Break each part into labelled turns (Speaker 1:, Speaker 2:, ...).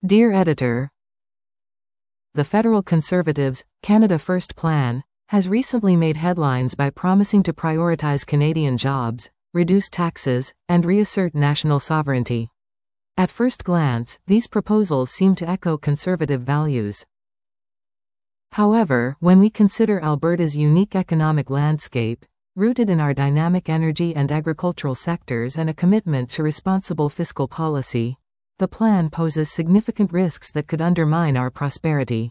Speaker 1: Dear Editor, the federal Conservatives' Canada First plan has recently made headlines by promising to prioritize Canadian jobs, reduce taxes, and reassert national sovereignty. At first glance, these proposals seem to echo conservative values. However, when we consider Alberta's unique economic landscape, rooted in our dynamic energy and agricultural sectors and a commitment to responsible fiscal policy, the plan poses significant risks that could undermine our prosperity.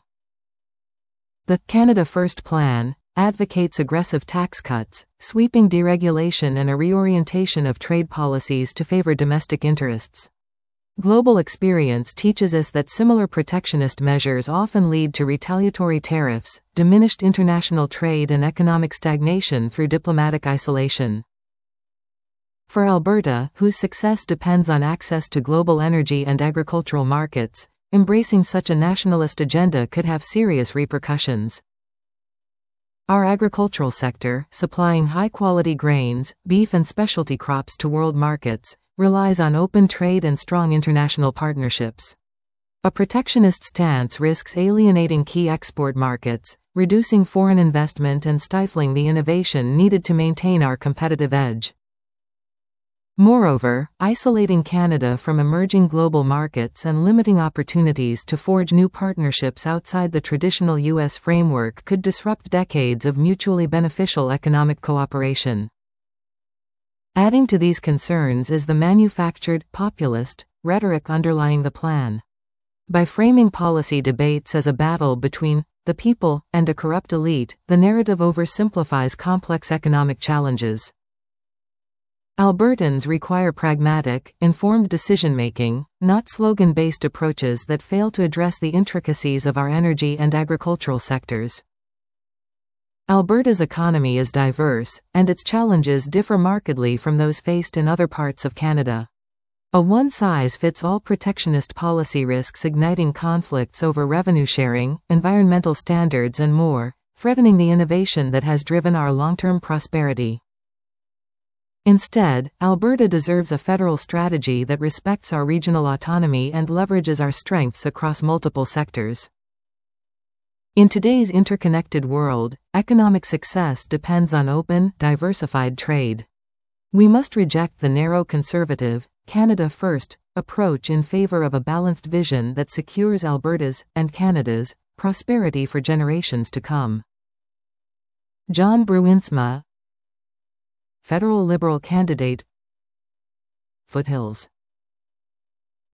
Speaker 1: The Canada First plan advocates aggressive tax cuts, sweeping deregulation, and a reorientation of trade policies to favor domestic interests. Global experience teaches us that similar protectionist measures often lead to retaliatory tariffs, diminished international trade, and economic stagnation through diplomatic isolation. For Alberta, whose success depends on access to global energy and agricultural markets, embracing such a nationalist agenda could have serious repercussions. Our agricultural sector, supplying high-quality grains, beef, and specialty crops to world markets, relies on open trade and strong international partnerships. A protectionist stance risks alienating key export markets, reducing foreign investment, and stifling the innovation needed to maintain our competitive edge. Moreover, isolating Canada from emerging global markets and limiting opportunities to forge new partnerships outside the traditional U.S. framework could disrupt decades of mutually beneficial economic cooperation. Adding to these concerns is the manufactured, populist rhetoric underlying the plan. By framing policy debates as a battle between the people and a corrupt elite, the narrative oversimplifies complex economic challenges. Albertans require pragmatic, informed decision-making, not slogan-based approaches that fail to address the intricacies of our energy and agricultural sectors. Alberta's economy is diverse, and its challenges differ markedly from those faced in other parts of Canada. A one-size-fits-all protectionist policy risks igniting conflicts over revenue sharing, environmental standards, and more, threatening the innovation that has driven our long-term prosperity. Instead, Alberta deserves a federal strategy that respects our regional autonomy and leverages our strengths across multiple sectors. In today's interconnected world, economic success depends on open, diversified trade. We must reject the narrow conservative, Canada First approach in favor of a balanced vision that secures Alberta's and Canada's prosperity for generations to come. John Bruinsma, Federal Liberal candidate, Foothills.